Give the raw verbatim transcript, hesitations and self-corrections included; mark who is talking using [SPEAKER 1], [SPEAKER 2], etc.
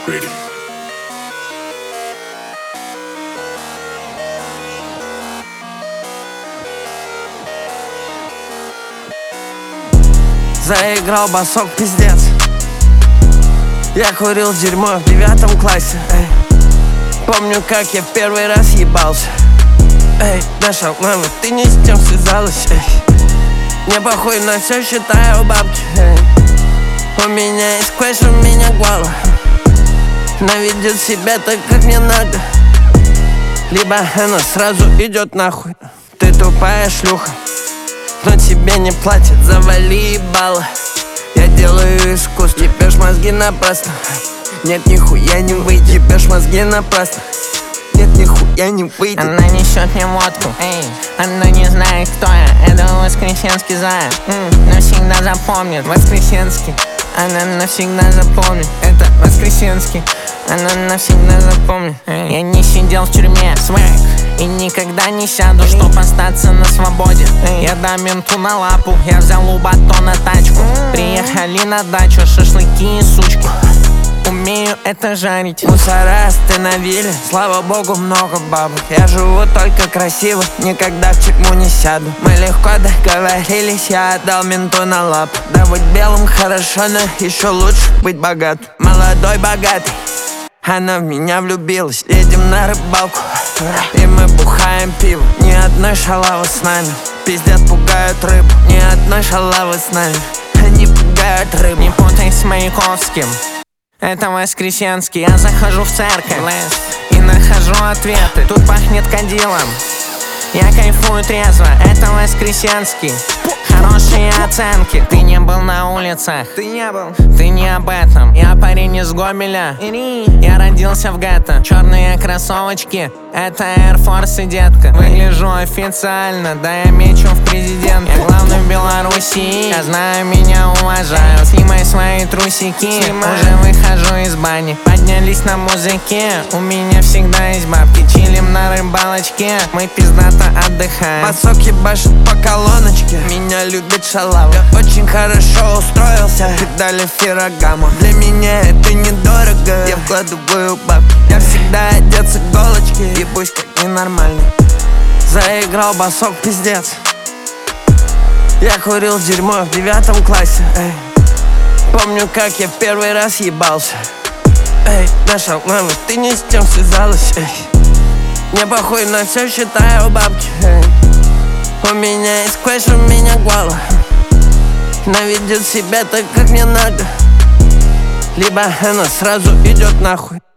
[SPEAKER 1] Ready.
[SPEAKER 2] Заиграл басок, пиздец. Я курил дерьмо в девятом классе, эй. Помню, как я в первый раз ебался. Эй, Даша, мама, ты не с тем связалась, эй. Мне похуй на все, считаю бабки, эй. У меня есть квест, у меня гвала. Она ведет себя так, как мне надо. Либо она сразу идет нахуй. Ты тупая шлюха, но тебе не платят, завали ебало. Я делаю искусство, ебешь мозги напрасно. Нет, нихуя не выйдет, ебешь мозги напрасно. Нет, нихуя не выйдет.
[SPEAKER 3] Она несет мне водку, эй. Она не знает, кто я. Это Воскресенский зая, м, навсегда запомнит. Воскресенский, она навсегда запомнит. Это Воскресенский, она навсегда запомнит, эй. Я не сидел в тюрьме, свэк, и никогда не сяду, чтоб остаться на свободе, эй. Я дам менту на лапу, я взял у батона тачку. Приехали на дачу, шашлыки и сучки. Умею это жарить.
[SPEAKER 2] Мусора остановили, слава богу, много бабок. Я живу только красиво, никогда в тюрьму не сяду. Мы легко договорились, я отдал менту на лап. Да быть белым хорошо, но еще лучше быть богат. Молодой, богатый, она в меня влюбилась. Едем на рыбалку, и мы бухаем пиво. Ни одной шалавы с нами, пиздят, пугают рыбу. Ни одной шалавы с нами, они пугают рыбу.
[SPEAKER 3] Не путай с Маяковским, это Воскресенский. Я захожу в церковь и нахожу ответы. Тут пахнет кадилом, я кайфую трезво. Это Воскресенский, хорошие оценки. Ты не был на улицах,
[SPEAKER 2] Ты не был,
[SPEAKER 3] ты не об этом. Я парень из Гомеля, я родился в гетто. Черные кроссовочки, это Air Force, детка. Выгляжу официально, да я мечу в президент. Я главный в Беларуси, я знаю, меня уважают. Снимай свои трусики,
[SPEAKER 2] Снимай.
[SPEAKER 3] уже выхожу из бани. Поднялись на музыке, у меня всегда есть бабки. Чилим на рыбалочке, мы пиздато отдыхаем.
[SPEAKER 2] басок ебашит по колоночке, меня любит шалава. Я очень хорошо устроился, дали феррагаму. Для меня это недорого, я вкладываю бабки. Я всегда одет с иголочки, ебусь как ненормальный. Заиграл басок, пиздец. Я курил дерьмо в девятом классе, эй. Помню, как я в первый раз ебался. Эй, Даша, мама, ты не с тем связалась, эй. Мне похуй на все, считаю бабки, эй. У меня есть квест, у меня гвала. Она ведет себя так, как мне надо. Либо она сразу идет нахуй.